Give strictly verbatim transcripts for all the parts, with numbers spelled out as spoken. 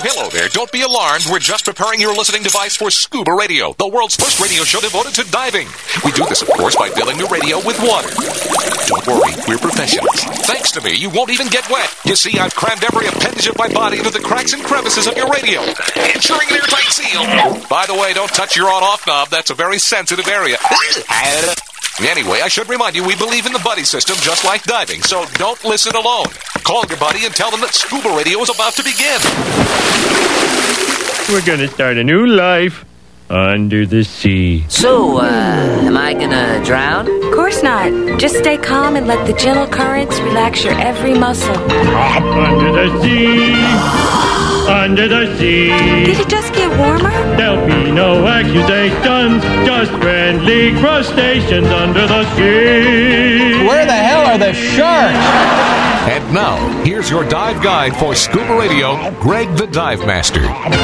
Hello there. Don't be alarmed. We're just preparing your listening device for Scuba Radio, the world's first radio show devoted to diving. We do this, of course, by filling the radio with water. Don't worry, we're professionals. Thanks to me, you won't even get wet. You see, I've crammed every appendage of my body into the cracks and crevices of your radio, ensuring an airtight seal. By the way, don't touch your on-off knob. That's a very sensitive area. Anyway, I should remind you, we believe in the buddy system just like diving, so don't listen alone. Call your buddy and tell them that Scuba Radio is about to begin. We're going to start a new life under the sea. So, uh, am I gonna drown? Of course not. Just stay calm and let the gentle currents relax your every muscle. Under the sea. Under the sea. Did it just get warmer? There'll be no accusations, just friendly crustaceans under the sea. Where the hell are the sharks? And now, here's your dive guide for Scuba Radio, Greg the Dive Master.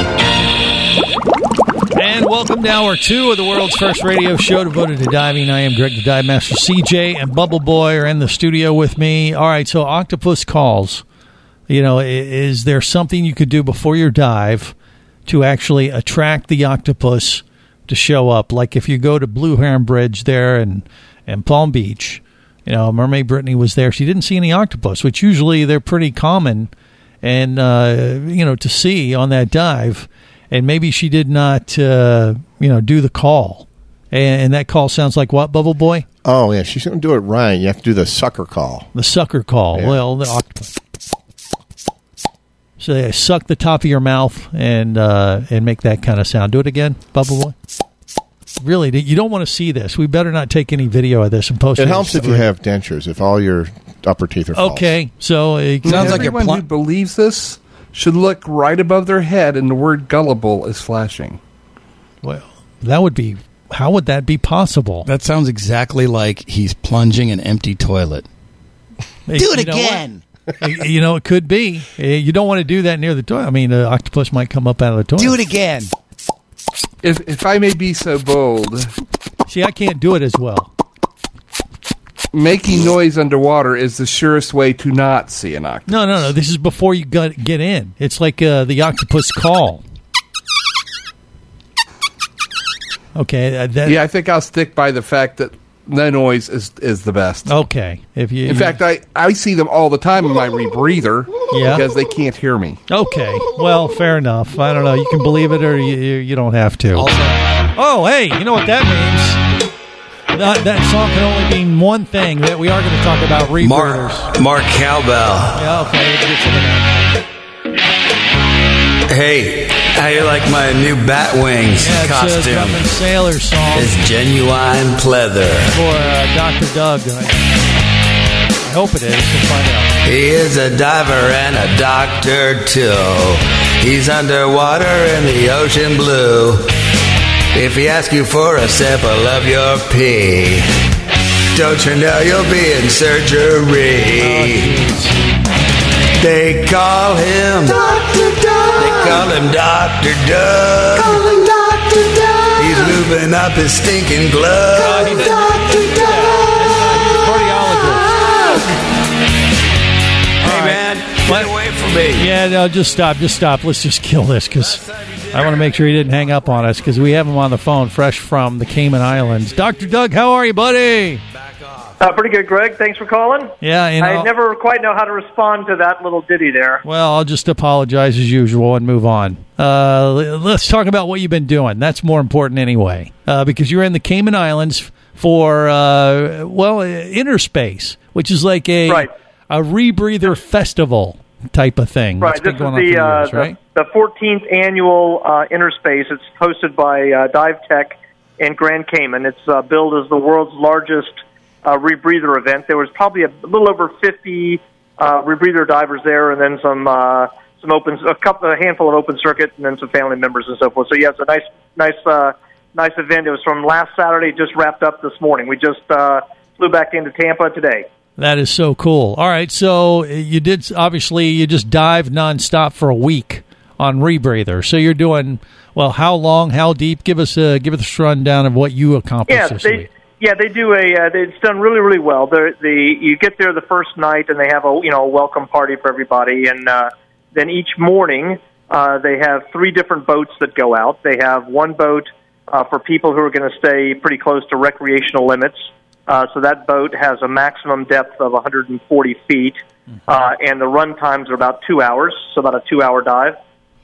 And welcome to hour two of the world's first radio show devoted to diving. I am Greg the Dive Master. C J and Bubble Boy are in the studio with me. All right, so octopus calls. You know, is there something you could do before your dive to actually attract the octopus to show up? Like if you go to Blue Heron Bridge there in, in Palm Beach, you know, Mermaid Brittany was there. She didn't see any octopus, which usually they're pretty common and, uh, you know, to see on that dive. And maybe she did not, uh, you know, do the call. And, and that call sounds like what, Bubble Boy? Oh, yeah. She's going to do it right. You have to do the sucker call. The sucker call. Yeah. Well, the octopus. So they suck the top of your mouth and uh, and make that kind of sound. Do it again, Bubble Boy. Really, you don't want to see this. We better not take any video of this and post it. It helps if you have dentures, if all your upper teeth are false. Okay, so it sounds like everyone pl- who believes this should look right above their head and the word gullible is flashing. Well, that would be, how would that be possible? That sounds exactly like he's plunging an empty toilet. Hey, do it you again. You know, it could be. You don't want to do that near the toilet. I mean, an octopus might come up out of the toilet. Do it again. If if I may be so bold. See, I can't do it as well. Making noise underwater is the surest way to not see an octopus. No, no, no. This is before you got, get in. It's like uh, the octopus call. Okay. Uh, that, yeah, I think I'll stick by the fact that no noise is is the best. Okay. If you, In fact, I, I see them all the time in my rebreather yeah. because they can't hear me. Okay. Well, fair enough. I don't know. You can believe it or you, you don't have to. Also, oh, hey, you know what that means? That, that song can only mean one thing, that we are going to talk about rebreathers. Mark, Mark Cowbell. Yeah, okay. Let's get some of that. Hey, how you like my new Batwings yeah, it's, costume? Uh, Drunken Sailor song. It's genuine pleather. For uh, Doctor Doug. I hope it is. We'll find out. He is a diver and a doctor, too. He's underwater in the ocean blue. If he asks you for a sample of your pee, don't you know you'll be in surgery? Oh, they call him Doctor Doug. They call him Doctor Doug. Call him Doctor Doug. He's lubing up his stinking glove. Doctor Doug. Cardiologist. Hey, man, get away from me. Yeah, no, just stop. Just stop. Let's just kill this because I want to make sure he didn't hang up on us because we have him on the phone fresh from the Cayman Islands. Doctor Doug, how are you, buddy? Uh, pretty good, Greg. Thanks for calling. Yeah, you know, I never quite know how to respond to that little ditty there. Well, I'll just apologize as usual and move on. Uh, let's talk about what you've been doing. That's more important anyway, uh, because you're in the Cayman Islands for, uh, well, Interspace, which is like a, right. a rebreather festival type of thing. Right. This is the, uh, years, right? the the fourteenth annual uh, Interspace. It's hosted by uh, Dive Tech in Grand Cayman. It's uh, billed as the world's largest Uh, rebreather event. There was probably a little over fifty uh, rebreather divers there, and then some uh, some open, a couple, a handful of open circuit, and then some family members and so forth. So yeah, it's a nice, nice, uh, nice event. It was from last Saturday, just wrapped up this morning. We just uh, flew back into Tampa today. That is so cool. All right, so you did obviously you just dived nonstop for a week on rebreather. So you're doing well. How long? How deep? Give us a give us a rundown of what you accomplished yeah, this they, week. Yeah, they do a. Uh, it's done really, really well. The the you get there the first night, and they have a you know a welcome party for everybody, and uh, then each morning uh, they have three different boats that go out. They have one boat uh, for people who are going to stay pretty close to recreational limits. Uh, so that boat has a maximum depth of one hundred forty feet, uh, and the run times are about two hours, so about a two-hour dive.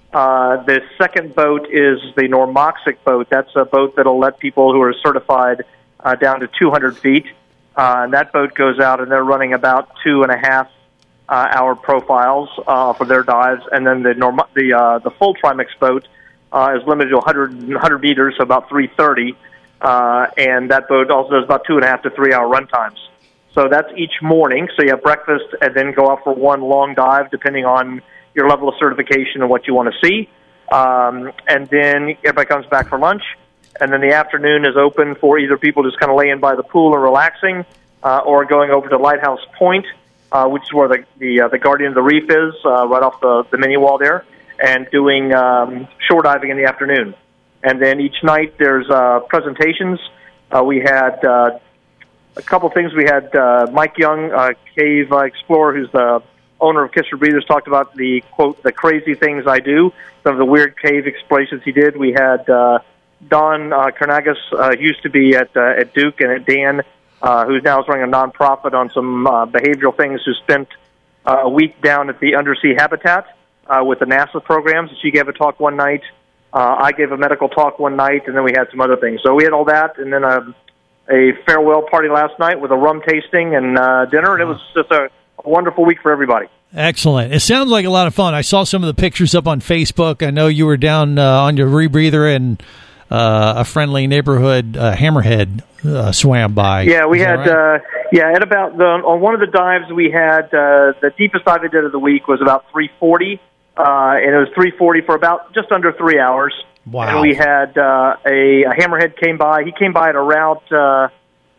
Uh, the second boat is the Normoxic boat. That's a boat that will let people who are certified uh, down to two hundred feet. Uh, and that boat goes out, and they're running about two and a half uh, hour profiles uh, for their dives. And then the Norm- the uh, the full Trimix boat uh, is limited to one hundred, one hundred meters, so about three thirty. Uh, and that boat also does about two and a half to three hour run times. So that's each morning. So you have breakfast and then go out for one long dive, depending on your level of certification and what you want to see. Um, and then everybody comes back for lunch. And then the afternoon is open for either people just kind of laying by the pool and relaxing, uh, or going over to Lighthouse Point, uh, which is where the the, uh, the Guardian of the Reef is, uh, right off the, the mini wall there, and doing um, shore diving in the afternoon. And then each night there's uh, presentations. Uh, we had uh, a couple things. We had uh, Mike Young, uh, cave uh, explorer, who's the owner of Kiss for Breathers, talked about the, quote, the crazy things I do, some of the weird cave explorations he did. We had uh, Don uh, Karnagas, uh, used to be at uh, at Duke, and at Dan, uh, who's now running a nonprofit on some uh, behavioral things, who spent uh, a week down at the undersea habitat uh, with the NASA programs. She gave a talk one night. Uh, I gave a medical talk one night, and then we had some other things. So we had all that, and then a, a farewell party last night with a rum tasting and uh, dinner, and it was just a, a wonderful week for everybody. Excellent. It sounds like a lot of fun. I saw some of the pictures up on Facebook. I know you were down uh, on your rebreather, and uh, a friendly neighborhood uh, hammerhead uh, swam by. Yeah, we Is had, right? uh, yeah, at about, the, on one of the dives we had, uh, the deepest dive I did of the week was about three forty. Uh, and it was three forty for about just under three hours. Wow. And we had uh, a, a hammerhead came by. He came by at around, uh,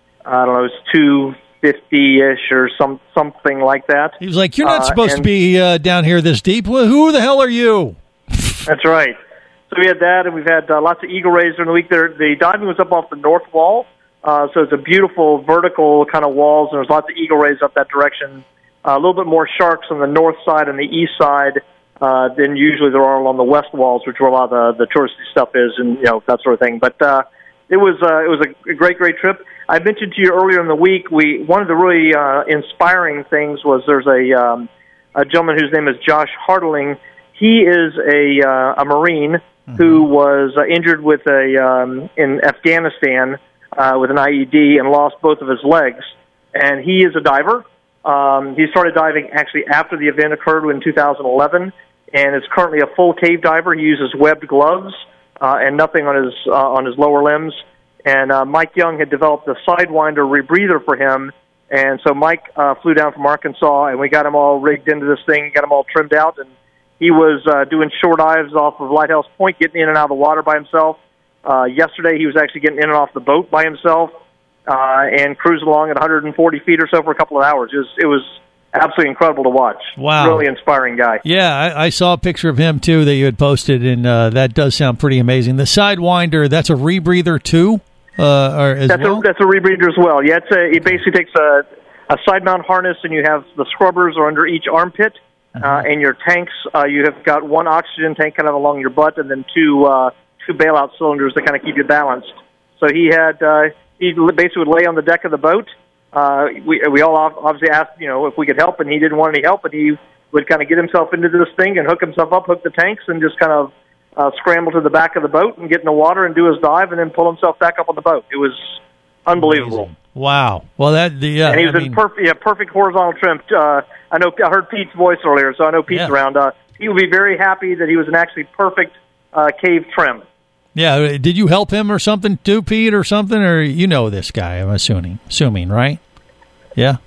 I don't know, it was two fifty-ish or some something like that. He was like, you're not uh, supposed and, to be uh, down here this deep. Well, who the hell are you? That's right. So we had that, and we've had uh, lots of eagle rays during the week. There, the diving was up off the north wall, uh, so it's a beautiful vertical kind of walls, and there's lots of eagle rays up that direction. Uh, a little bit more sharks on the north side and the east side Uh, than usually there are along the west walls, which where a lot of the, the touristy stuff is, and you know that sort of thing. But uh, it was uh, it was a great, great trip. I mentioned to you earlier in the week, we one of the really uh, inspiring things was there's a um, a gentleman whose name is Josh Hartling. He is a uh, a Marine mm-hmm. who was uh, injured with a um, in Afghanistan uh, with an I E D and lost both of his legs, and he is a diver. Um, he started diving actually after the event occurred in two thousand eleven. And is currently a full cave diver. He uses webbed gloves uh, and nothing on his uh, on his lower limbs. And uh, Mike Young had developed a Sidewinder rebreather for him. And so Mike uh, flew down from Arkansas, and we got him all rigged into this thing, got him all trimmed out. And he was uh, doing shore dives off of Lighthouse Point, getting in and out of the water by himself. Uh, yesterday, he was actually getting in and off the boat by himself uh, and cruising along at one hundred forty feet or so for a couple of hours. It was, it was absolutely incredible to watch. Wow. Really inspiring guy. Yeah, I, I saw a picture of him, too, that you had posted, and uh, that does sound pretty amazing. The Sidewinder, that's a rebreather, too? Uh, or as that's, well? a, that's a rebreather as well. Yeah, it's a, it basically takes a, a side mount harness, and you have the scrubbers are under each armpit, uh-huh. uh, and your tanks, uh, you have got one oxygen tank kind of along your butt, and then two uh, two bailout cylinders to kind of keep you balanced. So he had, uh, he basically would lay on the deck of the boat. Uh, we we all obviously asked, you know, if we could help, and he didn't want any help, but he would kind of get himself into this thing and hook himself up, hook the tanks, and just kind of uh, scramble to the back of the boat and get in the water and do his dive, and then pull himself back up on the boat. It was unbelievable. Amazing. Wow. Well, that the uh, and he was I in mean, perfect, yeah, perfect horizontal trim. Uh, I know I heard Pete's voice earlier, so I know Pete's yeah. around. Uh, he would be very happy that he was in actually perfect uh, cave trim. Yeah. Did you help him or something too, Pete, or something? Or you know this guy, I'm assuming, assuming, right? Yeah.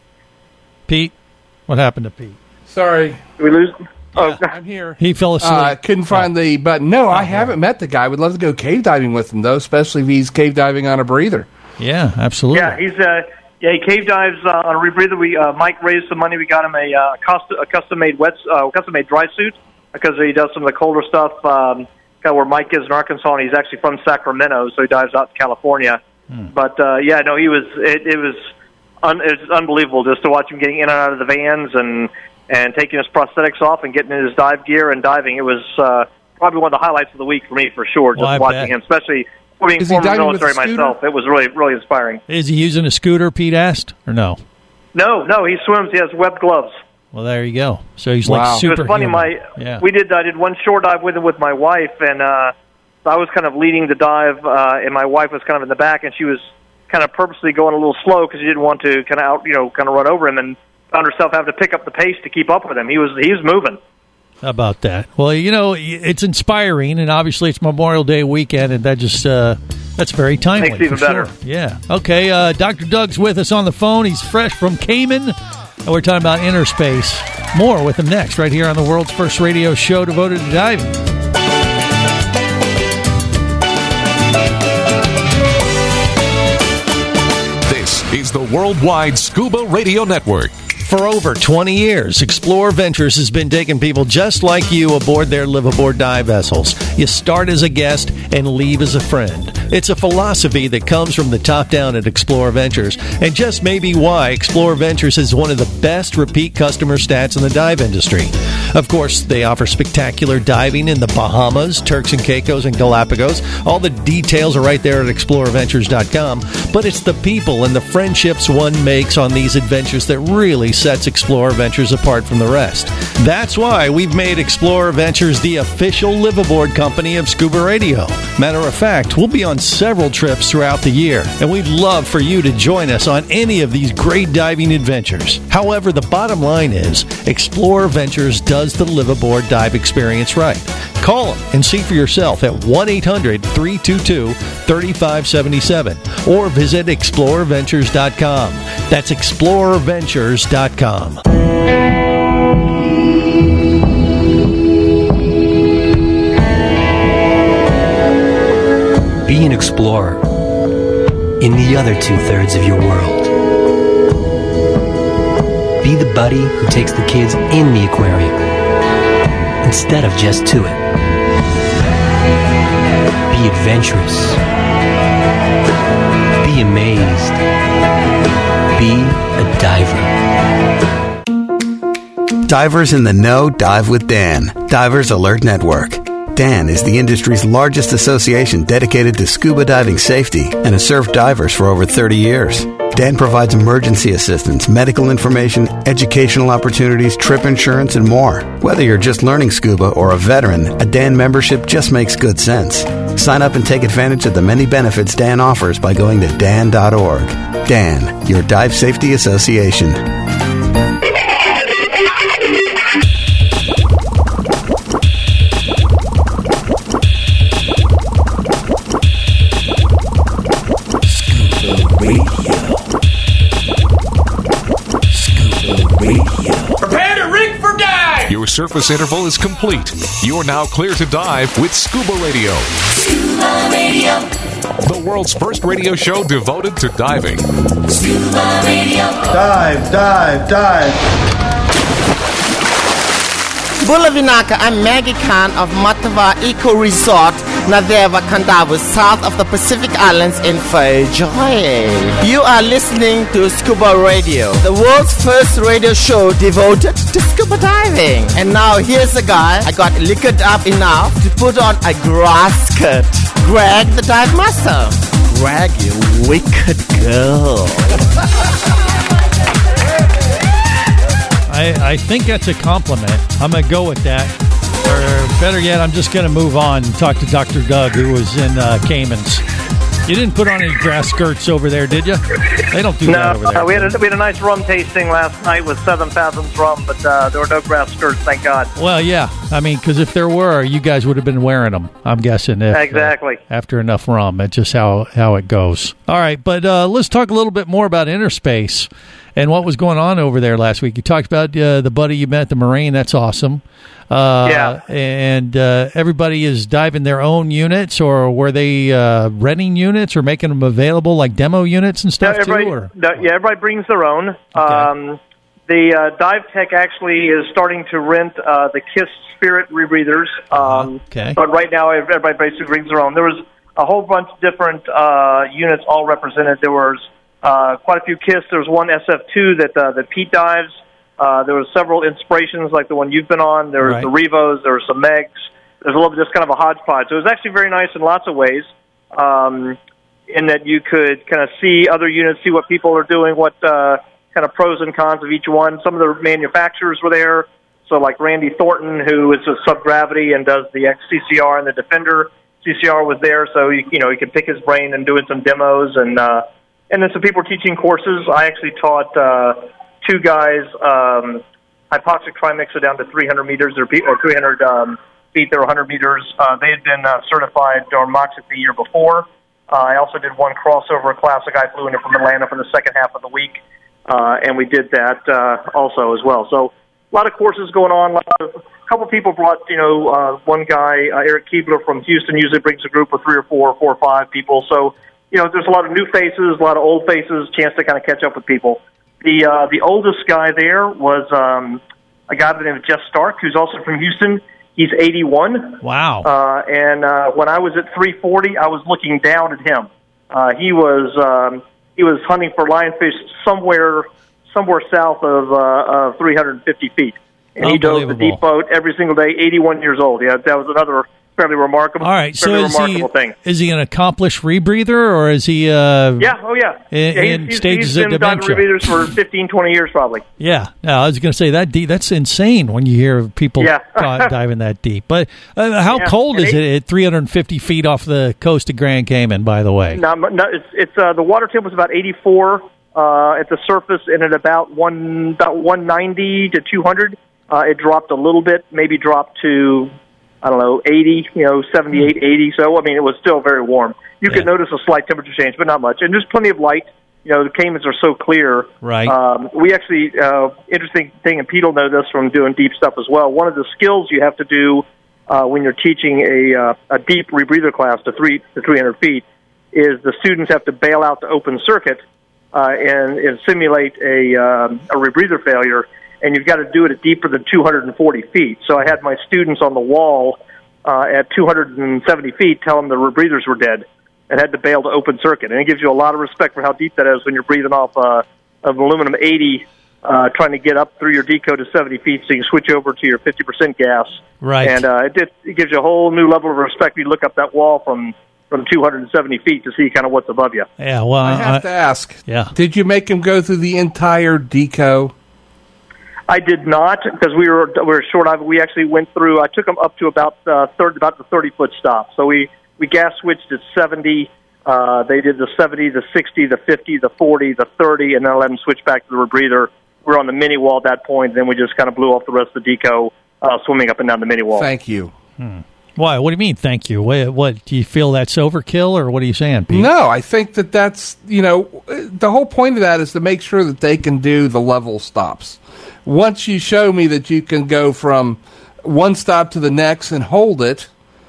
Pete? What happened to Pete? Sorry. Did we lose? Yeah, oh, I'm here. He fell asleep. I uh, couldn't find oh. the button. No, I oh, haven't yeah. met the guy. I would love to go cave diving with him, though, especially if he's cave diving on a breather. Yeah, absolutely. Yeah, he's uh, yeah, he cave dives uh, on a rebreather. We uh, Mike raised some money. We got him a uh, custom, a custom made wet, uh, custom made dry suit because he does some of the colder stuff. Um, kind of where Mike is in Arkansas, and he's actually from Sacramento, so he dives out in California. Hmm. But uh, yeah, no, he was. It, it was. Un, it was unbelievable just to watch him getting in and out of the vans and and taking his prosthetics off and getting in his dive gear and diving. It was uh, probably one of the highlights of the week for me, for sure, just well, watching bet. him, especially being Is he former diving with military a scooter? myself. It was really, really inspiring. Is he using a scooter, Pete asked, or no? No, no, he swims. He has webbed gloves. Well, there you go. So he's Wow. like It super. was funny. My yeah. we did I did one shore dive with him with my wife, and uh, I was kind of leading the dive, uh, and my wife was kind of in the back, and she was kind of purposely going a little slow because she didn't want to kind of out, you know, kind of run over him, and found herself having to pick up the pace to keep up with him. He was he was moving. How about that? Well, you know, it's inspiring, and obviously it's Memorial Day weekend, and that just uh, that's very timely. Makes it even for better. Sure. Yeah. Okay. Uh, Doctor Doug's with us on the phone. He's fresh from Cayman, and we're talking about inner space. More with him next, right here on the world's first radio show devoted to diving. This is the Worldwide Scuba Radio Network. For over twenty years, Explore Ventures has been taking people just like you aboard their live-aboard dive vessels. You start as a guest and leave as a friend. It's a philosophy that comes from the top down at Explore Ventures, and just may be why Explore Ventures is one of the best repeat customer stats in the dive industry. Of course, they offer spectacular diving in the Bahamas, Turks and Caicos, and Galapagos. All the details are right there at explorer ventures dot com, but it's the people and the friendships one makes on these adventures that really sets Explorer Ventures apart from the rest. That's why we've made Explorer Ventures the official live-aboard company of Scuba Radio. Matter of fact, we'll be on several trips throughout the year, and we'd love for you to join us on any of these great diving adventures. However, the bottom line is, Explorer Ventures does the live-aboard dive experience right. Call them and see for yourself at one eight hundred three two two three five seven seven or visit explorer ventures dot com. That's explorer ventures dot com. Be an explorer in the other two-thirds of your world. Be the buddy who takes the kids in the aquarium instead of just to it. Be adventurous. Be amazed. Be a diver. Divers in the Know dive with Dan. Divers Alert Network. Dan is the industry's largest association dedicated to scuba diving safety and has served divers for over thirty years. Dan provides emergency assistance, medical information, educational opportunities, trip insurance, and more. Whether you're just learning scuba or a veteran, a Dan membership just makes good sense. Sign up and take advantage of the many benefits Dan offers by going to dan dot org. Dan, your dive safety association. Your surface interval is complete. You're now clear to dive with Scuba Radio. Scuba Radio. The world's first radio show devoted to diving. Scuba Radio. Dive, dive, dive. Bulavinaka, I'm Maggie Khan of Matava Eco Resort, Nadeva Kandavu, south of the Pacific Islands in Fiji. You are listening to Scuba Radio, the world's first radio show devoted to scuba diving. And now here's a guy I got liquored up enough to put on a grass skirt. Greg the Dive Master. Greg, you wicked girl. I, I think that's a compliment. I'm going to go with that. Or better yet, I'm just going to move on and talk to Doctor Doug, who was in uh, Caymans. You didn't put on any grass skirts over there, did you? They don't do no, that over there. Uh, we, had a, we had a nice rum tasting last night with Seven Fathoms rum, but uh, there were no grass skirts, thank God. Well, yeah. I mean, because if there were, you guys would have been wearing them, I'm guessing. If, exactly. Uh, after enough rum. That's just how, how it goes. All right, but uh, let's talk a little bit more about inner space and what was going on over there last week. You talked about uh, the buddy you met at the Marine. That's awesome. Uh, yeah. And uh, everybody is diving their own units, or were they uh, renting units or making them available like demo units and stuff no, too? Or? No, yeah, everybody brings their own. Okay. Um, the uh, Dive Tech actually is starting to rent uh, the KISS Spirit rebreathers. Um, okay. But right now, everybody basically brings their own. There was a whole bunch of different uh, units all represented. There was uh, quite a few KISS. There was one S F two that uh, that Pete dives. Uh, there were several inspirations like the one you've been on. There was Right. the Revos. There were some Megs. There's a little bit just kind of a hodgepodge. So it was actually very nice in lots of ways, um, in that you could kind of see other units, see what people are doing, what uh, kind of pros and cons of each one. Some of the manufacturers were there. So like Randy Thornton, who is a Subgravity and does the X C C R and the Defender. C C R was there, so you, you know you could pick his brain and doing some demos, and uh, and then some people were teaching courses. I actually taught uh, two guys um, hypoxic trimixer down to three hundred meters or, or three hundred um, feet. They were one hundred meters. Uh, they had been uh, certified Dormoxic the year before. Uh, I also did one crossover classic. I flew in from Atlanta for the second half of the week, uh, and we did that uh, also as well. So a lot of courses going on. A, lot of, a couple people brought, you know, uh, one guy, uh, Eric Keebler from Houston, usually brings a group of three or four, four or five people. So, you know, there's a lot of new faces, a lot of old faces, chance to kind of catch up with people. The uh, the oldest guy there was um, a guy by the name of Jeff Stark, who's also from Houston. He's eighty-one. Wow. Uh, and uh, when I was at three forty, I was looking down at him. Uh, he was um, he was hunting for lionfish somewhere somewhere south of, uh, of three hundred fifty feet. And he dove the deep boat every single day, eighty-one years old. Yeah, that was another fairly remarkable, All right, so fairly is remarkable he, thing. is he an accomplished rebreather, or is he uh, Yeah, oh yeah. in, yeah, in he's, stages he's of been diving dementia? rebreathers for fifteen, twenty years probably. Yeah, no, I was going to say that deep, that's insane when you hear people Yeah. di- diving that deep. But uh, how Yeah, cold and is he- it at three hundred fifty feet off the coast of Grand Cayman, by the way? No, no it's, it's uh, the water temp was about eighty-four uh, at the surface, and at about one about one ninety to two hundred. Uh, it dropped a little bit, maybe dropped to, I don't know, eighty, you know, seventy-eight, eighty. So, I mean, it was still very warm. You Yeah. could notice a slight temperature change, but not much. And there's plenty of light. You know, the Caymans are so clear. Right. Um, we actually, uh, interesting thing, and Pete will know this from doing deep stuff as well, one of the skills you have to do uh, when you're teaching a, uh, a deep rebreather class to three to three hundred feet is the students have to bail out the open circuit uh, and, and simulate a, um, a rebreather failure. And you've got to do it at deeper than two hundred forty feet. So I had my students on the wall uh, at two hundred seventy feet tell them the rebreathers were dead and had to bail to open circuit. And it gives you a lot of respect for how deep that is when you're breathing off uh, of aluminum eighty, uh, trying to get up through your decode to seventy feet so you can switch over to your fifty percent gas. Right. And uh, it, just, it gives you a whole new level of respect when you look up that wall from, from two hundred seventy feet to see kind of what's above you. Yeah, well, I have I- to ask. Yeah. Did you make him go through the entire deco? I did not, because we were we were short of it. We actually went through. I took them up to about uh, third, about the thirty foot stop. So we, we gas switched at seventy. Uh, they did the seventy, the sixty, the fifty, the forty, the thirty, and then I let them switch back to the rebreather. We were on the mini wall at that point. Then we just kind of blew off the rest of the deco, uh, swimming up and down the mini wall. Thank you. Hmm. Why? What do you mean? Thank you. What, what do you feel that's overkill, or what are you saying, Pete? No, I think that that's, you know, the whole point of that is to make sure that they can do the level stops. Once you show me that you can go from one stop to the next and hold it,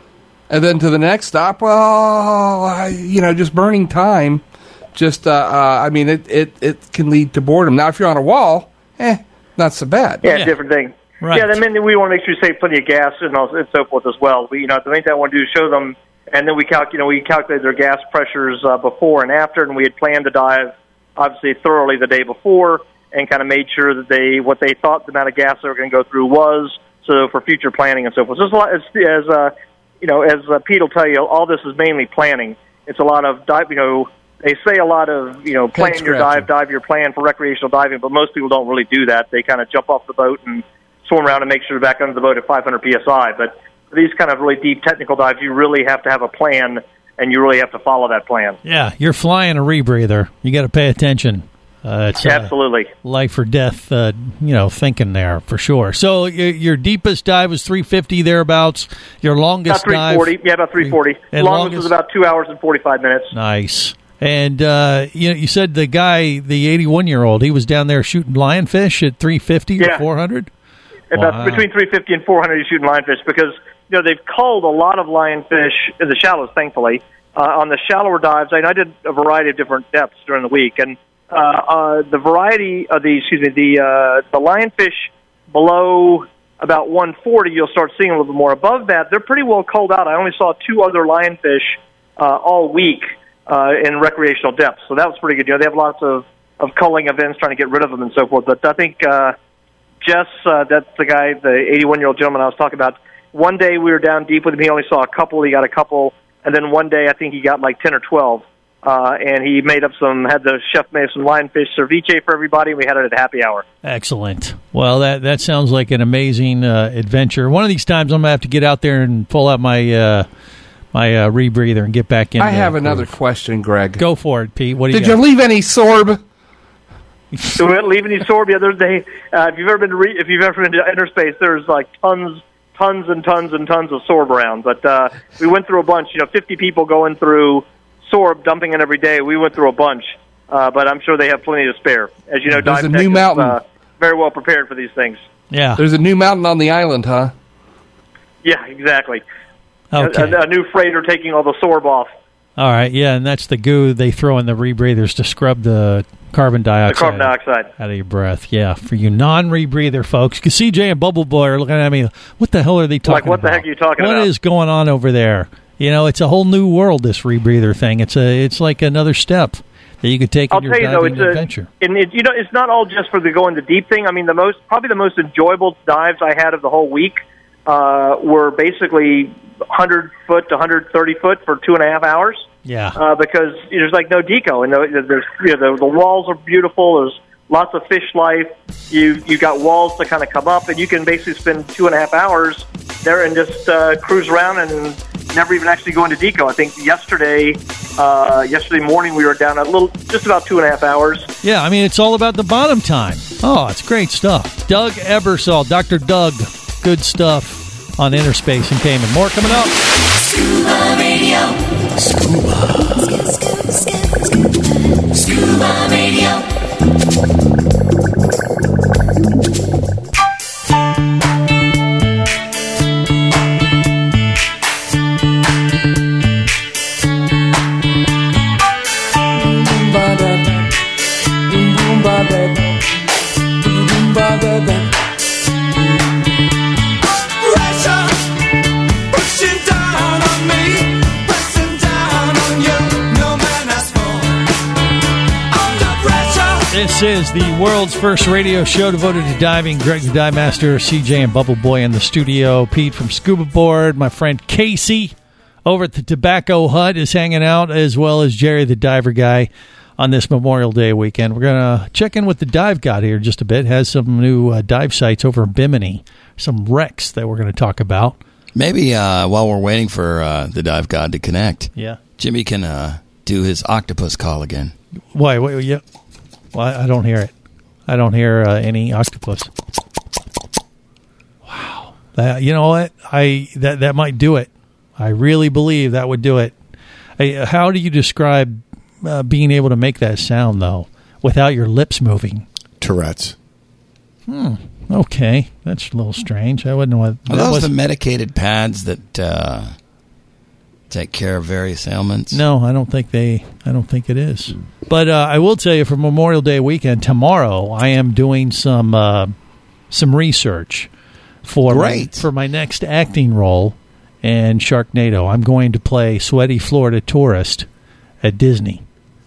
and then to the next stop, well, I, you know, just burning time, just, uh, uh, I mean, it, it, it can lead to boredom. Now, if you're on a wall, eh, not so bad. Yeah, yeah. Different thing. Right. Yeah, I mean, we want to make sure you save plenty of gas and, also, and so forth as well. We, you know, the main thing I want to do is show them, and then we calc, you know, we calculated their gas pressures uh, before and after, and we had planned to dive, obviously, thoroughly the day before, and kind of made sure that they, what they thought the amount of gas they were going to go through was, so for future planning and so forth. So it's a lot, as, as uh, you know, as uh, Pete will tell you, all this is mainly planning. It's a lot of dive, you know, they say a lot of, you know, plan your dive, dive your plan for recreational diving, but most people don't really do that. They kind of jump off the boat and swim around and make sure they're back under the boat at five hundred P S I. But for these kind of really deep technical dives, you really have to have a plan, and you really have to follow that plan. Yeah, you're flying a rebreather. You got to pay attention. Uh, it's uh, absolutely life or death, uh, you know, thinking there for sure. So your, your deepest dive was three fifty thereabouts. Your longest about three forty, dive, yeah, about three forty. And longest, longest was about two hours and forty-five minutes. Nice. And uh, you you said the guy, the eighty-one year old, he was down there shooting lionfish at three fifty yeah. or four hundred. About wow. between three fifty and four hundred, he's shooting lionfish because you know they've culled a lot of lionfish in the shallows, thankfully. Uh, on the shallower dives, I, I did a variety of different depths during the week, and uh, uh, the variety of the excuse me the uh, the lionfish below about one forty, you'll start seeing a little bit more. Above that, they're pretty well culled out. I only saw two other lionfish uh, all week uh, in recreational depths, so that was pretty good. You know, they have lots of of culling events, trying to get rid of them and so forth. But I think uh, Jess, uh, that's the guy, the eighty-one-year-old gentleman I was talking about. One day we were down deep with him. He only saw a couple. He got a couple. And then one day I think he got like ten or twelve. Uh, and he made up some, had the chef made some lionfish ceviche for everybody, and we had it at happy hour. Excellent. Well, that that sounds like an amazing uh, adventure. One of these times I'm going to have to get out there and pull out my uh, my uh, rebreather and get back in. I have another question, Greg. Go for it, Pete. What do you Did got? you leave any sorb? So we didn't leave any sorb the other day. Uh, if you've ever been to re- if you've ever been to Interspace, there's like tons, tons and tons and tons of sorb around. But uh, we went through a bunch. You know, fifty people going through sorb, dumping it every day. We went through a bunch, uh, but I'm sure they have plenty to spare. As you know, There's a Dive Tech new is mountain. uh, very well prepared for these things. Yeah. There's a new mountain on the island, huh? Yeah, exactly. Okay. A, a new freighter taking all the sorb off. All right, yeah, and that's the goo they throw in the rebreathers to scrub the carbon dioxide, The carbon dioxide. out of your breath. Yeah, for you non-rebreather folks. Because C J and Bubble Boy are looking at me, what the hell are they talking Like, what about? the heck are you talking What about? is going on over there? You know, it's a whole new world, this rebreather thing. It's a, it's like another step that you could take I'll in your tell you though, diving it's a, adventure. and it, you know, it's not all just for the going the deep thing. I mean, the most probably the most enjoyable dives I had of the whole week uh, were basically one hundred foot to one hundred thirty foot for two and a half hours. Yeah. Uh, because there's like no deco, and the, there's you know, the, the walls are beautiful. There's lots of fish life. You you got walls to kind of come up, and you can basically spend two and a half hours there and just uh, cruise around and never even actually go into deco. I think yesterday, uh, yesterday morning we were down a little, just about two and a half hours. Yeah, I mean, it's all about the bottom time. Oh, it's great stuff. Doug Ebersol, Doctor Doug, good stuff on Interspace and Cayman. More coming up. Scuba Radio. Scuba. Scuba Radio. This is the world's first radio show devoted to diving. Greg the Dive Master, C J and Bubble Boy in the studio. Pete from Scuba Board. My friend Casey over at the Tobacco Hut is hanging out, as well as Jerry the Diver Guy on this Memorial Day weekend. We're going to check in with the Dive God here just a bit. Has some new uh, dive sites over in Bimini. Some wrecks that we're going to talk about. Maybe uh, while we're waiting for uh, the Dive God to connect, yeah, Jimmy can uh, do his octopus call again. Why? Wait, yeah. Well, I don't hear it. I don't hear uh, any octopus. Wow. That, you know what? I that that might do it. I really believe that would do it. Hey, how do you describe uh, being able to make that sound, though, without your lips moving? Tourette's. Hmm. Okay. That's a little strange. I wouldn't know what... Are that those was- the medicated pads that uh, take care of various ailments? No, I don't think they. I don't think it is. But uh, I will tell you, for Memorial Day weekend tomorrow, I am doing some uh, some research for my, Great. for my next acting role in Sharknado. I'm going to play Sweaty Florida Tourist at Disney.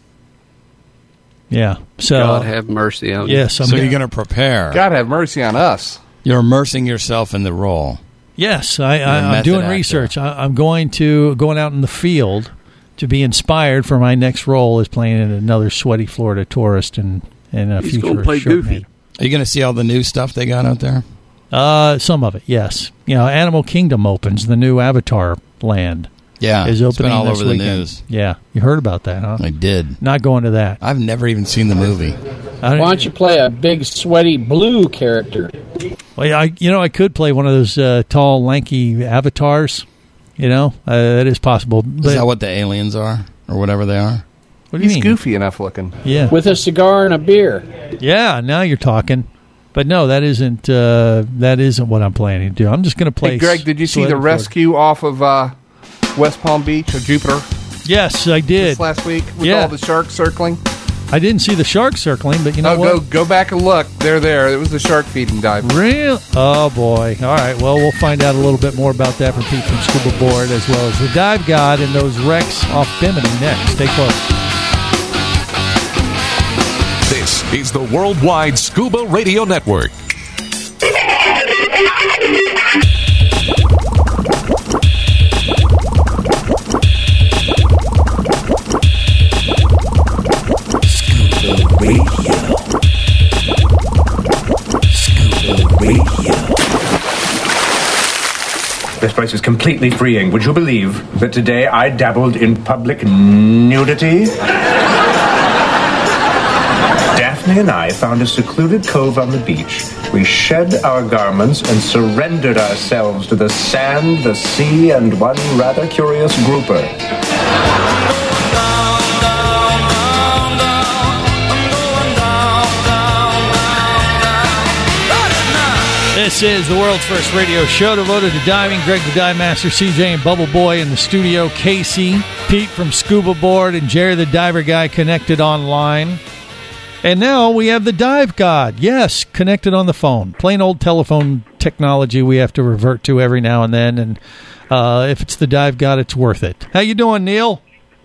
Yeah. So God have mercy on you. Yes. I'm so you're going to prepare. God have mercy on us. You're immersing yourself in the role. Yes, I, You're a I, I'm method doing actor. research. I, I'm going to going out in the field to be inspired for my next role as playing another Sweaty Florida Tourist in, in a He's future gonna play Sharknado. Goofy. Are you going to see all the new stuff they got out there? Uh, some of it, yes. You know, Animal Kingdom opens, the new Avatar land. Yeah, is it's been opening all this over the weekend. news. Yeah, you heard about that, huh? I did. Not going to that. I've never even seen the movie. Why don't you play a big, sweaty blue character? Well, I, you know, I could play one of those uh, tall, lanky avatars. You know, uh, that is possible. But, Is that what the aliens are, or whatever they are? What do you He's mean? goofy enough looking. Yeah, With a cigar and a beer. yeah. Now you're talking. But no, that isn't. Uh, that isn't what I'm planning to do. I'm just going to play. Hey, Greg, did you see Sweaty the Florida. rescue off of uh, West Palm Beach or Jupiter Yes, I did. this last week with Yeah. all the sharks circling? I didn't see the shark circling, but you know No, what? go go back and look. They're there. It was the shark feeding dive. Real? Oh, boy. All right. Well, we'll find out a little bit more about that from Pete from Scuba Board, as well as the Dive God and those wrecks off Bimini next. Stay close. This is the Worldwide Scuba Radio Network. This place is completely freeing. Would you believe that today I dabbled in public nudity? Daphne and I found a secluded cove on the beach. We shed our garments and surrendered ourselves to the sand, the sea, and one rather curious grouper. This is the world's first radio show devoted to diving. Greg the Dive Master, C J and Bubble Boy in the studio. Casey, Pete from Scuba Board, and Jerry the Diver Guy connected online. And now we have the Dive God. Yes, connected on the phone. Plain old telephone technology we have to revert to every now and then. And uh, if it's the Dive God, it's worth it. How you doing, Neil?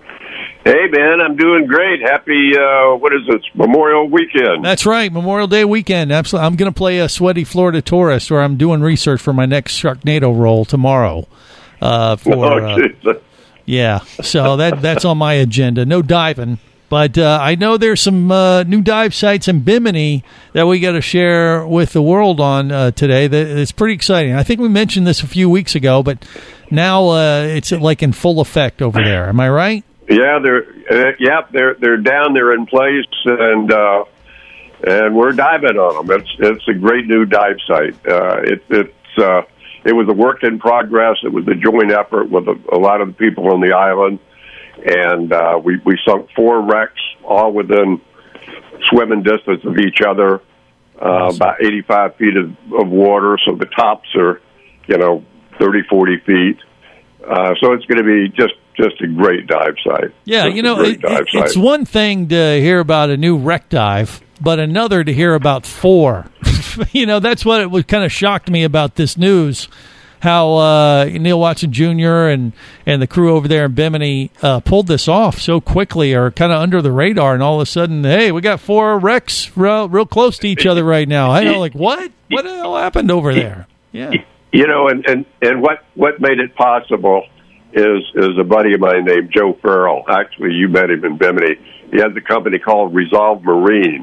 Hey, man, I'm doing great. Happy, uh, what is it, Memorial Weekend. That's right, Memorial Day weekend. Absolutely. I'm going to play a sweaty Florida tourist, where I'm doing research for my next Sharknado role tomorrow. Uh, for oh, uh, yeah, so that that's on my agenda. No diving, but uh, I know there's some uh, new dive sites in Bimini that we got to share with the world on uh, today. That it's pretty exciting. I think we mentioned this a few weeks ago, but now uh, it's like in full effect over there. Am I right? Yeah, they're uh, yeah they're they're down there in place, and uh, and we're diving on them. It's it's a great new dive site. Uh, it, it's uh, it was a work in progress. It was a joint effort with a, a lot of the people on the island, and uh, we we sunk four wrecks all within swimming distance of each other, uh, about eighty-five feet of, of water. So the tops are, you know, thirty, forty feet. Uh, so it's going to be just. Just a great dive site. Yeah, just you know, it, it, it's one thing to hear about a new wreck dive, but another to hear about four. You know, that's what it was kind of shocked me about this news, how uh, Neil Watson Junior and, and the crew over there in Bimini uh, pulled this off so quickly, or kind of under the radar, and all of a sudden, hey, we got four wrecks real, real close to each other right now. I know, like, what? What the hell happened over there? Yeah. You know, and, and, and what, what made it possible is is a buddy of mine named Joe Farrell. Actually, you met him in Bimini. He has a company called Resolve Marine,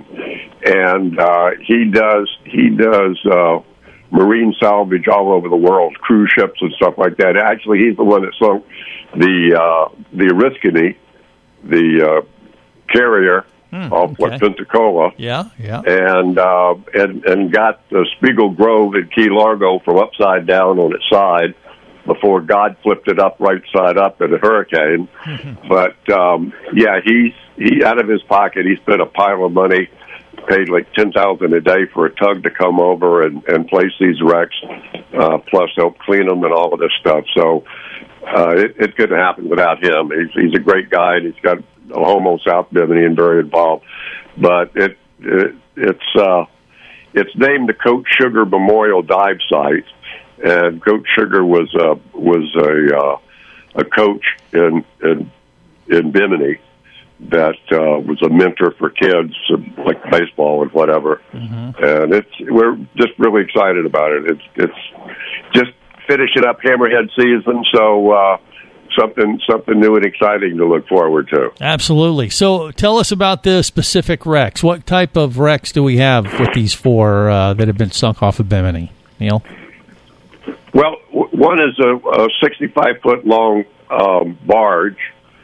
and uh, he does he does uh, marine salvage all over the world, cruise ships and stuff like that. Actually, he's the one that sunk the uh, the Oriskany, the uh, carrier hmm, off okay. what Pensacola. Yeah, yeah, and uh, and and got the Spiegel Grove in Key Largo from upside down on its side, before God flipped it up right side up in a hurricane. But, um, yeah, he's, he, out of his pocket, he spent a pile of money, paid like ten thousand dollars a day for a tug to come over and, and place these wrecks, uh, plus help clean them and all of this stuff. So, uh, it, it couldn't happen without him. He's, he's a great guy, and he's got a home on South Bimini and very involved. But it, it it's, uh, it's named the Coach Sugar Memorial Dive Site. And Coach Sugar was uh, was a uh, a coach in in, in Bimini that uh, was a mentor for kids, like baseball and whatever. Mm-hmm. And it's we're just really excited about it. It's it's just finishing up Hammerhead season, so uh, something something new and exciting to look forward to. Absolutely. So tell us about the specific wrecks. What type of wrecks do we have with these four uh, that have been sunk off of Bimini, Neil? Well, w- one is a, a sixty-five foot long um, barge,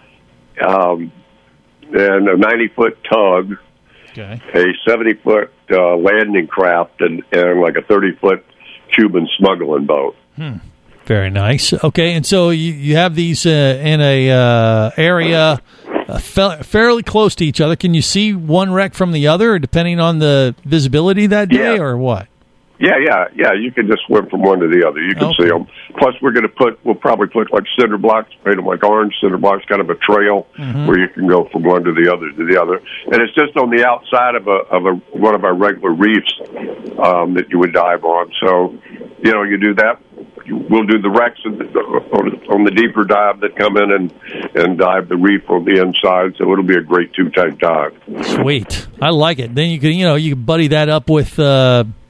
um, and a ninety foot tug, okay. a seventy foot uh, landing craft, and, and like a thirty foot Cuban smuggling boat. Hmm. Very nice. Okay, and so you, you have these uh, in a uh, area uh, fa- fairly close to each other. Can you see one wreck from the other, depending on the visibility that day, yeah. or what? Yeah, yeah, yeah. You can just swim from one to the other. You can okay. see them. Plus, we're going to put, we'll probably put like cinder blocks, made them like orange cinder blocks, kind of a trail mm-hmm. where you can go from one to the other to the other. And it's just on the outside of a of a one of our regular reefs um, that you would dive on. So, you know, you do that. We'll do the wrecks on the, on the deeper dive that come in and, and dive the reef on the inside. So it'll be a great two tank dive. Sweet, I like it. Then you can, you know, you can buddy that up with. Uh,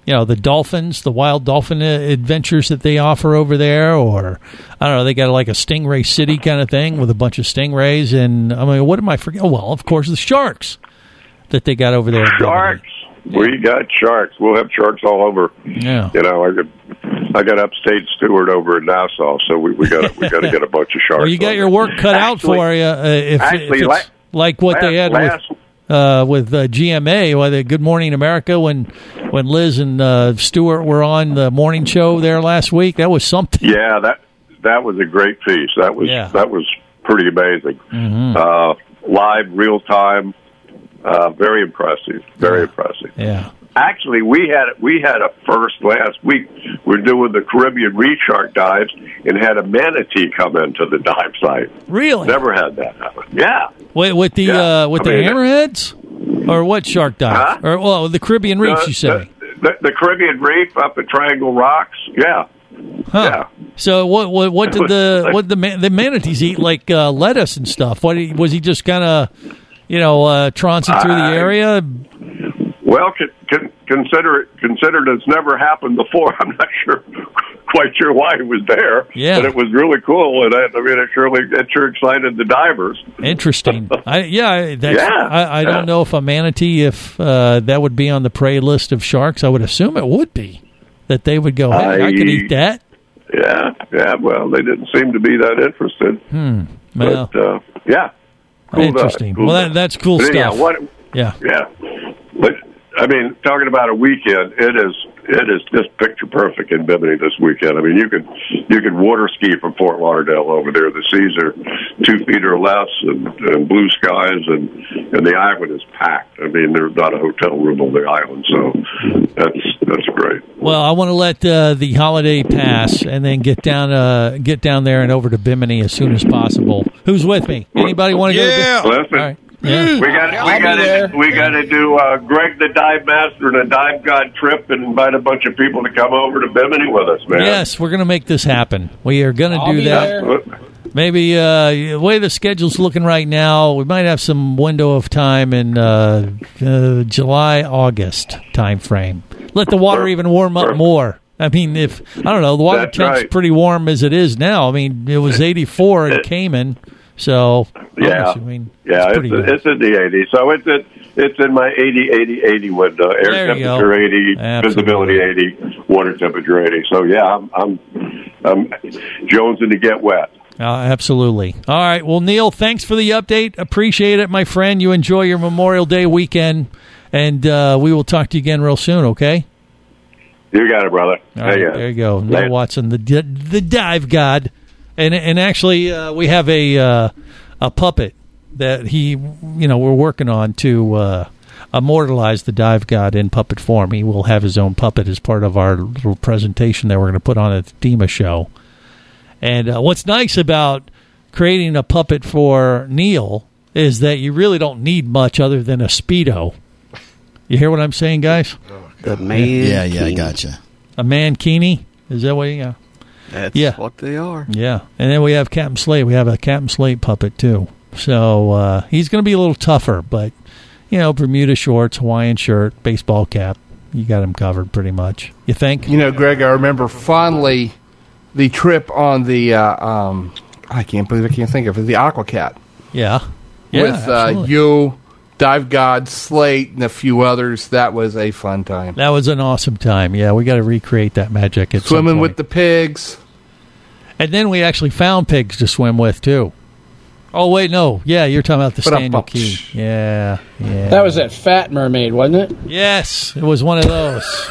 you know, the dolphins, the wild dolphin adventures that they offer over there, or I don't know, they got like a Stingray City kind of thing with a bunch of stingrays, and I mean, what am I forgetting? Oh, well, of course, the sharks that they got over there. Sharks. Yeah. We got sharks. We'll have sharks all over. Yeah. You know, I got I got upstate Stewart over in Nassau, so we we got we got to get a bunch of sharks. Well, you got your work cut actually, out for you uh, if, actually, if it's la- like what last, they had last, with. Uh, with uh, G M A, well, the Good Morning America, when when Liz and uh, Stewart were on the morning show there last week, that was something. Yeah, that that was a great piece. That was yeah. that was pretty amazing. Mm-hmm. Uh, live, real time, uh, very impressive. Very yeah. impressive. Yeah. Actually, we had we had a first last week. We're doing the Caribbean reef shark dives and had a manatee come into the dive site. Really? Never had that happen. Yeah. Wait, with the yeah. uh, with I the mean, hammerheads, or what shark dive? Huh? Or well, the Caribbean reefs, the, you say? The, the, the Caribbean reef up at Triangle Rocks. Yeah. Huh. Yeah. So what what what did the what did the man, the manatees eat, like uh, lettuce and stuff? What was he just kind of you know uh, trouncing through the area? Well, con- con- consider it, considered it's never happened before. I'm not sure, quite sure why it was there. Yeah. But it was really cool, and I, I mean, it surely it sure excited the divers. Interesting. I, yeah, that's, yeah. I, I yeah. don't know if a manatee, if uh, that would be on the prey list of sharks. I would assume it would be. That they would go, hey, I, I could eat that. Yeah, yeah. Well, they didn't seem to be that interested. Hmm. Well, but, uh, yeah. Cool interesting. Cool well, that, that's cool but stuff. Anyhow, what, yeah. Yeah. But I mean, talking about a weekend, it is it is just picture perfect in Bimini this weekend. I mean, you can you can water ski from Fort Lauderdale over there. The seas are two feet or less, and, and blue skies, and and the island is packed. I mean, there's not a hotel room on the island, so that's that's great. Well, I want to let uh, the holiday pass and then get down uh, get down there and over to Bimini as soon as possible. Who's with me? Anybody want to yeah. go? To Listen. All right. Yeah. We got we got to we got to do uh, Greg the Dive Master and a Dive God trip and invite a bunch of people to come over to Bimini with us, man. Yes, we're going to make this happen. We are going to do that. There. Maybe uh, the way the schedule's looking right now, we might have some window of time in uh, uh, July, August time frame. Let the water even warm up more. I mean, if I don't know, the water That's temp's right. pretty warm as it is now. I mean, it was eighty-four in Cayman. So yeah, I mean, yeah, it's, it's, pretty it's in the eighties. So it's in, it's in my eighty, eighty, eighty window. Air There you temperature go. eighty, Absolutely. visibility eighty, water temperature eighty. So yeah, I'm I'm, I'm jonesing to get wet. Uh, absolutely. All right. Well, Neil, thanks for the update. Appreciate it, my friend. You enjoy your Memorial Day weekend, and uh, we will talk to you again real soon. Okay. You got it, brother. All right, yeah. there you go. Later. Neil Watson, the the dive god, and and actually uh, we have a uh, a puppet that he you know we're working on to uh, immortalize the dive god in puppet form. He will have his own puppet as part of our little presentation that we're going to put on at the D E M A show. And uh, what's nice about creating a puppet for Neil is that you really don't need much other than a Speedo. You hear what I'm saying, guys? The man. Yeah, yeah, I gotcha. A mankini? Is that what you got? That's yeah. what they are. Yeah. And then we have Captain Slate. We have a Captain Slate puppet, too. So uh, he's going to be a little tougher, but, you know, Bermuda shorts, Hawaiian shirt, baseball cap. You got him covered pretty much. You think? You know, Greg, I remember fondly the trip on the, uh, um, I can't believe I can't think of it, the Aquacat. Yeah. Yeah, with uh, you, Dive God, Slate, and a few others. That was a fun time. That was an awesome time. Yeah, we got to recreate that magic at some Swimming point. with the pigs. And then we actually found pigs to swim with, too. Oh, wait, no. Yeah, you're talking about the Stanley Key. Yeah, yeah. That was that Fat Mermaid, wasn't it? Yes, it was one of those.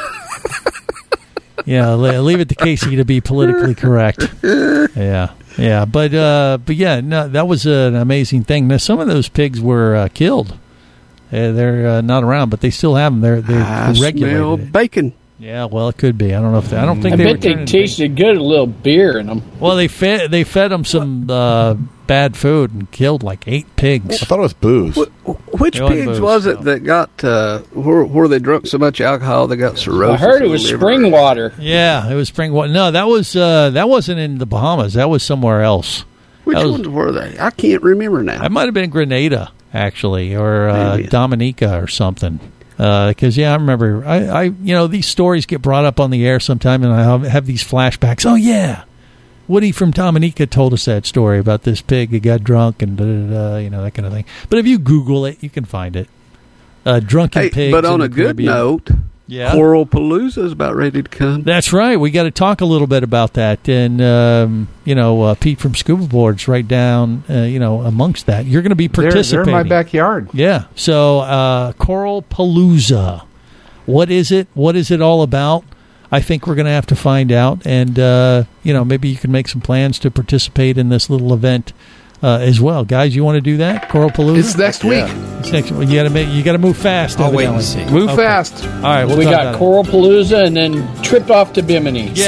Yeah, leave it to Casey to be politically correct. Yeah, yeah. But, uh, but yeah, no, that was an amazing thing. Now, some of those pigs were uh, killed. Uh, they're uh, not around, but they still have them. They're, they're I regulated. smell bacon. Yeah, well, it could be. I don't know if they, I don't think I they bet were they turning tasted good, a little beer in them. Well, they fed they fed them some uh, bad food and killed like eight pigs. I thought it was booze. Which It wasn't pigs booze, was it that got uh, where, where they drunk so much alcohol they got cirrhosis? I heard it of was the liver? spring water. Yeah, it was spring water. No, that was uh, that wasn't in the Bahamas. That was somewhere else. Which That was- ones were they? I can't remember now. That might have been Grenada, actually, or uh, Maybe. Dominica or something. Because, uh, yeah, I remember, I, I, you know, these stories get brought up on the air sometime, and I have, have these flashbacks. Oh, yeah, Woody from Dominica told us that story about this pig who got drunk and, da, da, da, you know, that kind of thing. But if you Google it, you can find it. Uh, drunken hey, pigs. But on a Caribbean. good note, yeah. Coral Palooza is about ready to come. That's right. We got to talk a little bit about that. And, um, you know, uh, Pete from Scuba Board's right down, uh, you know, amongst that. You're going to be participating. They're, they're in my backyard. Yeah. So, uh, Coral Palooza. What is it? What is it all about? I think we're going to have to find out. And, uh, you know, maybe you can make some plans to participate in this little event uh, as well. Guys, you want to do that? Coral Palooza? It's next week. Yeah. It's next week. You got to make, you got to move fast. I'll wait evidently. and see. Move Okay. fast. All right. We'll we talk got about Coral Palooza and then trip off to Bimini. it.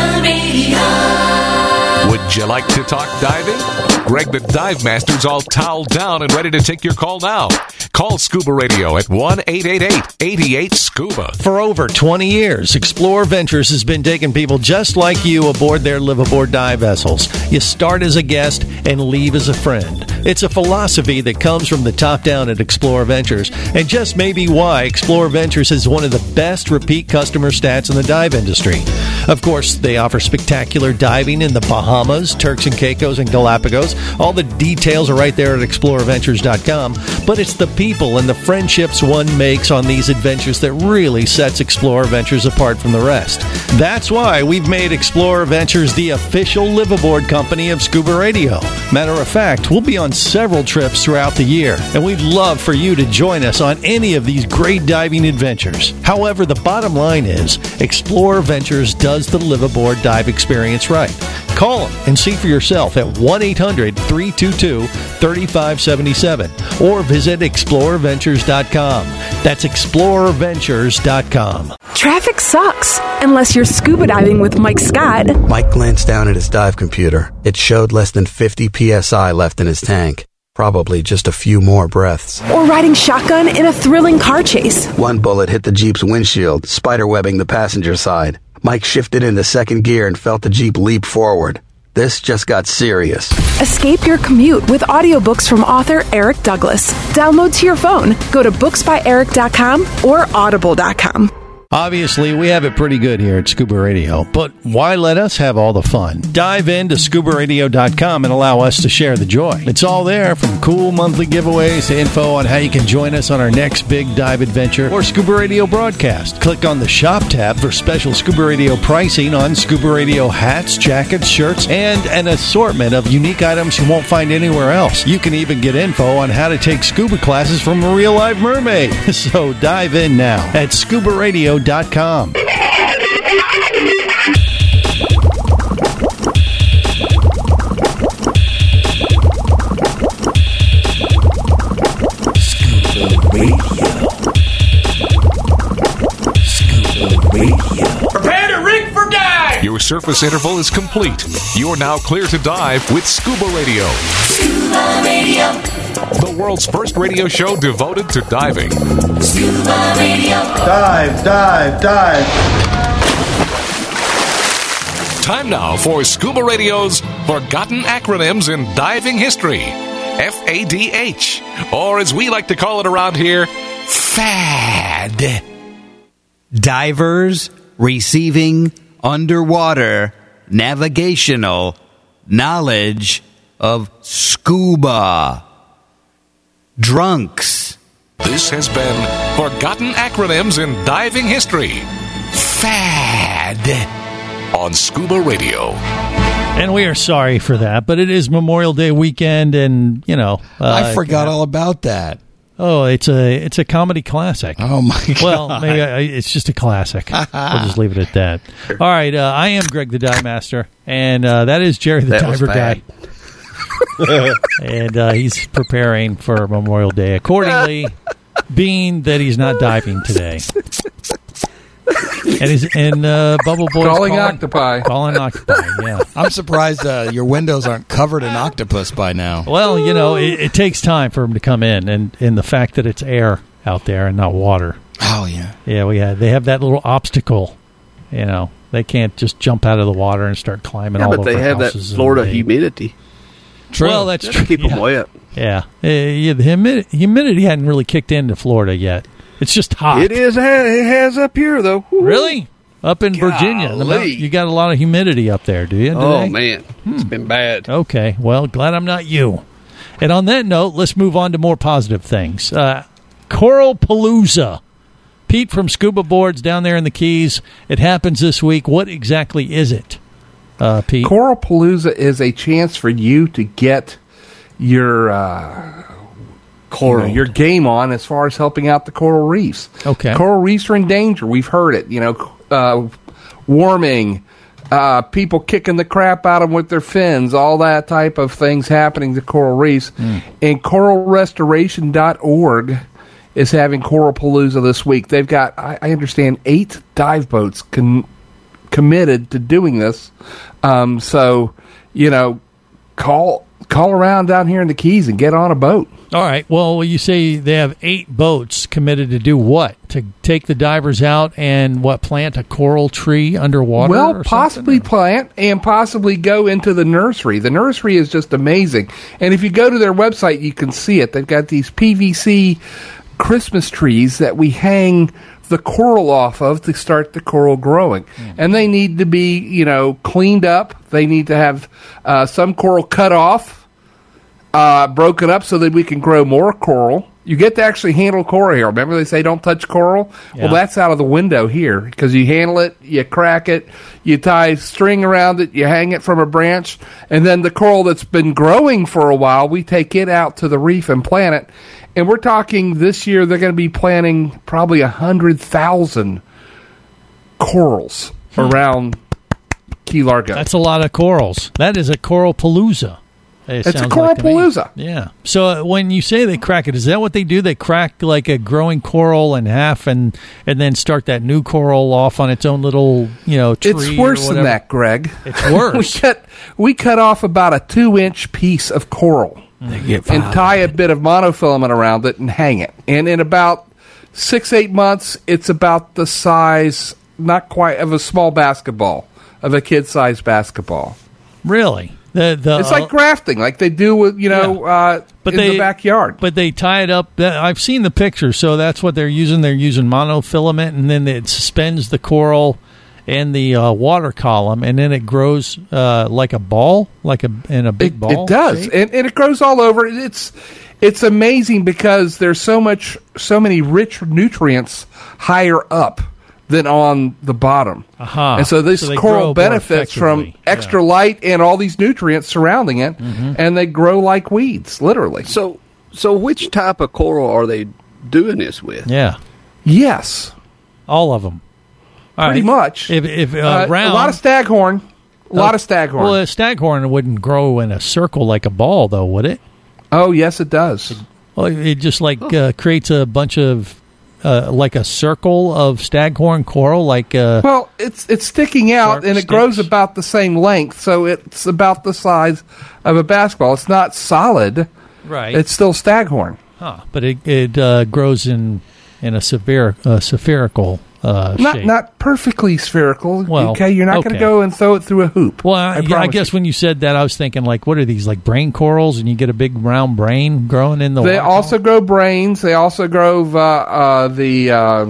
Yes. Would you like to talk diving? Greg the Dive Master's all toweled down and ready to take your call now. Call Scuba Radio at one eight eight eight, eight eight, SCUBA. For over twenty years, Explorer Ventures has been taking people just like you aboard their live-aboard dive vessels. You start as a guest and leave as a friend. It's a philosophy that comes from the top down at Explorer Ventures, and just maybe why Explorer Ventures is one of the best repeat customer stats in the dive industry. Of course, they offer spectacular diving in the Bahamas, Turks and Caicos, and Galapagos. All the details are right there at explorer ventures dot com, but it's the people and the friendships one makes on these adventures that really sets Explorer Ventures apart from the rest. That's why we've made Explorer Ventures the official live-aboard company of Scuba Radio. Matter of fact, we'll be on several trips throughout the year, and we'd love for you to join us on any of these great diving adventures. However, the bottom line is, Explorer Ventures does the live-aboard dive experience right. Call them and see for yourself at one eight hundred, three two two, three five seven seven or visit explorer ventures dot com. That's explorer ventures dot com. Traffic sucks, unless you're scuba diving with Mike Scott. Mike glanced down at his dive computer. It showed less than fifty P S I left in his tank. Probably just a few more breaths. Or riding shotgun in a thrilling car chase. One bullet hit the Jeep's windshield, spiderwebbing the passenger side. Mike shifted into second gear and felt the Jeep leap forward. This just got serious. Escape your commute with audiobooks from author Eric Douglas. Download to your phone. Go to books by eric dot com or audible dot com. Obviously, we have it pretty good here at Scuba Radio, but why let us have all the fun? Dive into scuba radio dot com and allow us to share the joy. It's all there, from cool monthly giveaways to info on how you can join us on our next big dive adventure or Scuba Radio broadcast. Click on the Shop tab for special Scuba Radio pricing on Scuba Radio hats, jackets, shirts, and an assortment of unique items you won't find anywhere else. You can even get info on how to take scuba classes from a real-life mermaid. So dive in now at scuba radio dot com. Scuba Radio. Scuba Radio. Prepare to rig for dive! Your surface interval is complete. You're now clear to dive with Scuba Radio. Scuba Radio. The world's first radio show devoted to diving. Scuba Radio. Dive, dive, dive. Time now for Scuba Radio's Forgotten Acronyms in Diving History. F A D H. Or as we like to call it around here, FAD. Divers Receiving Underwater Navigational Knowledge of Scuba. Drunks. This has been Forgotten Acronyms in Diving History. FAD. On Scuba Radio. And we are sorry for that, but it is Memorial Day weekend, and, you know. Uh, I forgot all about that. Oh, it's a it's a comedy classic. Oh, my God. Well, maybe I, it's just a classic. We'll just leave it at that. All right, uh, I am Greg the Dive Master, and uh, that is Jerry the That Diver was Guy. And uh, he's preparing for Memorial Day accordingly, being that he's not diving today. And he's in uh, Bubble Boy calling, calling octopi. Calling octopi, yeah. I'm surprised uh, your windows aren't covered in octopus by now. Well, you know, it, it takes time for him to come in, and, and the fact that it's air out there and not water. Oh, yeah. Yeah, we have, they have that little obstacle, you know. They can't just jump out of the water and start climbing yeah, all but over they have that houses Florida and they, humidity. True. Well, that's That'll true. Keep them yeah. wet. Yeah. Uh, yeah, the humidity, humidity hadn't really kicked into Florida yet. It's just hot. It is. It has up here though. Woo. Really? Up in Virginia, the mount, you got a lot of humidity up there, do you? Today? Oh man, hmm. It's been bad. Okay, well, glad I'm not you. And on that note, let's move on to more positive things. Uh, Coral Palooza. Pete from Scuba Boards down there in the Keys. It happens this week. What exactly is it, uh, Pete? Coral Palooza is a chance for you to get your uh, coral, you know, your game on as far as helping out the coral reefs. Okay, coral reefs are in danger. We've heard it. You know, uh, warming, uh, people kicking the crap out of them with their fins, all that type of things happening to coral reefs. Mm. And coral restoration dot org is having Coral Palooza this week. They've got, I, I understand, eight dive boats con- committed to doing this. Um, so, you know, call call around down here in the Keys and get on a boat. All right. Well, you say they have eight boats committed to do what? To take the divers out and, what, plant a coral tree underwater? Well, or possibly something? plant and possibly go into the nursery. The nursery is just amazing. And if you go to their website, you can see it. They've got these P V C Christmas trees that we hang the coral off of to start the coral growing. Mm. And they need to be, you know, cleaned up. They need to have uh, some coral cut off, uh, broken up so that we can grow more coral. You get to actually handle coral here. Remember they say don't touch coral? Yeah. Well, that's out of the window here because you handle it, you crack it, you tie string around it, you hang it from a branch, and then the coral that's been growing for a while, we take it out to the reef and plant it. And we're talking this year they're going to be planting probably one hundred thousand corals hmm. around Key Largo. That's a lot of corals. That is a Coral Palooza. It it's a Coral like Palooza. Yeah. So uh, when you say they crack it, is that what they do? They crack like a growing coral in half and and then start that new coral off on its own little, you know, tree. It's worse than that, Greg. It's worse. we cut we cut off about a two inch piece of coral. And tie a bit of monofilament around it and hang it. And in about six, eight months, it's about the size, not quite, of a small basketball, of a kid-sized basketball. Really? The, the, it's like uh, grafting, like they do with, you know, yeah. uh, but in they, the backyard. But they tie it up. I've seen the picture, so that's what they're using. They're using monofilament, and then it suspends the coral in the uh, water column, and then it grows uh, like a ball, like a in a big it, ball. It does, and, and it grows all over. It's it's amazing because there's so much, so many rich nutrients higher up than on the bottom, uh-huh. and so this so coral benefits from extra yeah. light and all these nutrients surrounding it, mm-hmm. and they grow like weeds, literally. So, so which type of coral are they doing this with? Yeah. Yes. All of them. All Pretty right. much. If, if uh, uh, round, a lot of staghorn. A uh, lot of staghorn. Well, a staghorn wouldn't grow in a circle like a ball, though, would it? Oh, yes, it does. Well, it just like uh, creates a bunch of, uh, like a circle of staghorn coral, like. Uh, well, it's it's sticking out, and it sticks. Grows about the same length, so it's about the size of a basketball. It's not solid. Right. It's still staghorn. Huh. But it it uh, grows in in a severe, uh, spherical. Uh, not shape. not perfectly spherical. Well, okay, you're not okay. going to go and throw it through a hoop. Well, I, I, I guess you. when you said that, I was thinking like, what are these like brain corals? And you get a big round brain growing in the. They water also column? grow brains. They also grow uh, uh, the uh,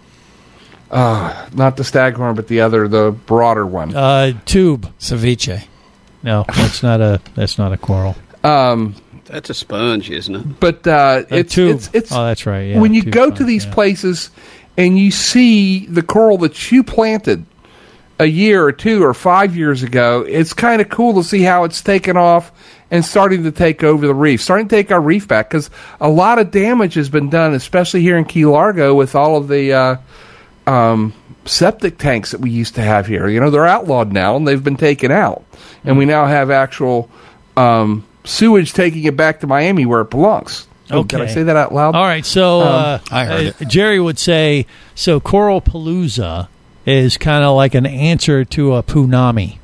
uh, not the staghorn, but the other, the broader one. Uh, tube ceviche. No, that's not a that's not a coral. Um, that's a sponge, isn't it? But uh, it's, tube. it's it's oh, that's right. Yeah, when you go sponge, to these yeah. places. And you see the coral that you planted a year or two or five years ago, it's kind of cool to see how it's taken off and starting to take over the reef, starting to take our reef back, because a lot of damage has been done, especially here in Key Largo with all of the uh, um, septic tanks that we used to have here. You know, they're outlawed now, and they've been taken out. And we now have actual um, sewage taking it back to Miami where it belongs. Okay. Did I say that out loud? All right. So uh, um, I heard uh, Jerry would say, so Coral Palooza is kind of like an answer to a punami.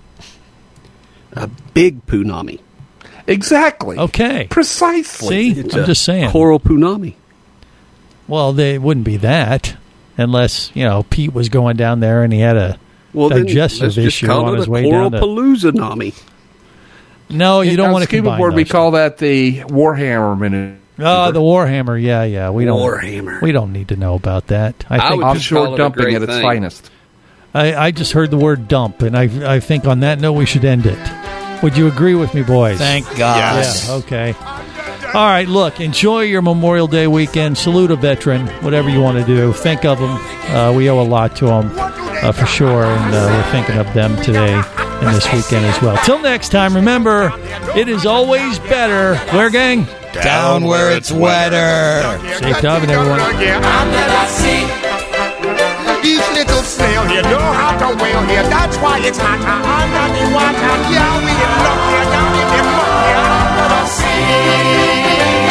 A big punami. Exactly. Okay. Precisely. See? It's I'm just saying. Coral punami. Well, they wouldn't be that unless, you know, Pete was going down there and he had a well, digestive issue on his way down to... Coral Palooza-nami. No, you don't on want to Scuba combine Board, we those. call that the Warhammer Oh, the Warhammer. Yeah, yeah. We don't. Warhammer. We don't need to know about that. I I think would just call offshore it a dumping great at its thing. finest. I, I just heard the word dump, and I I think on that note we should end it. Would you agree with me, boys? Thank God. Yeah. Okay. All right. Look, enjoy your Memorial Day weekend. Salute a veteran. Whatever you want to do, think of them. Uh, we owe a lot to them uh, for sure, and uh, we're thinking of them today and this weekend as well. Till next time, remember, it is always better. Where, gang? Down where it's wetter. Safe diving, everyone. Each little snail here know how to wail here. That's why it's hot under the water. Yeah, we in love here, down in the muck here under the sea.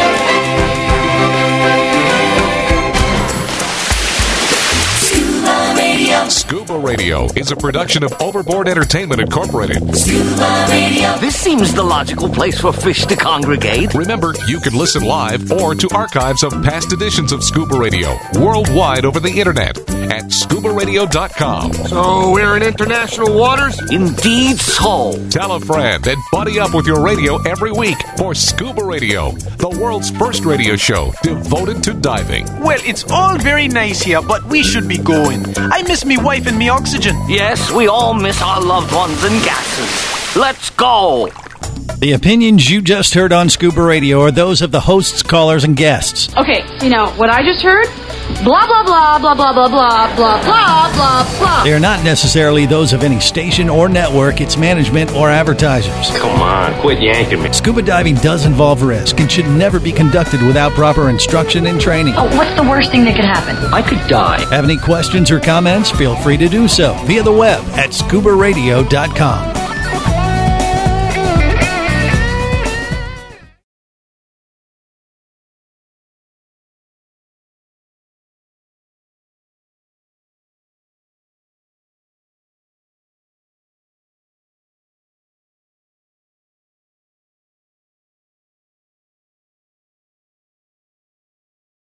Scuba Radio. Scuba Radio is a production of Overboard Entertainment Incorporated. Scuba Radio. This seems the logical place for fish to congregate. Remember, you can listen live or to archives of past editions of Scuba Radio worldwide over the internet at scuba radio dot com. So we're in international waters? Indeed so. Tell a friend and buddy up with your radio every week for Scuba Radio, the world's first radio show devoted to diving. Well, it's all very nice here, but we should be going. I miss me wife and me oxygen. Yes, we all miss our loved ones and gases. Let's go. The opinions you just heard on Scuba Radio are those of the hosts, callers, and guests. Okay, you know, what I just heard? Blah, blah, blah, blah, blah, blah, blah, blah, blah, blah, blah. They are not necessarily those of any station or network, its management, or advertisers. Come on, quit yanking me. Scuba diving does involve risk and should never be conducted without proper instruction and training. Oh, what's the worst thing that could happen? I could die. Have any questions or comments? Feel free to do so via the web at scuba radio dot com.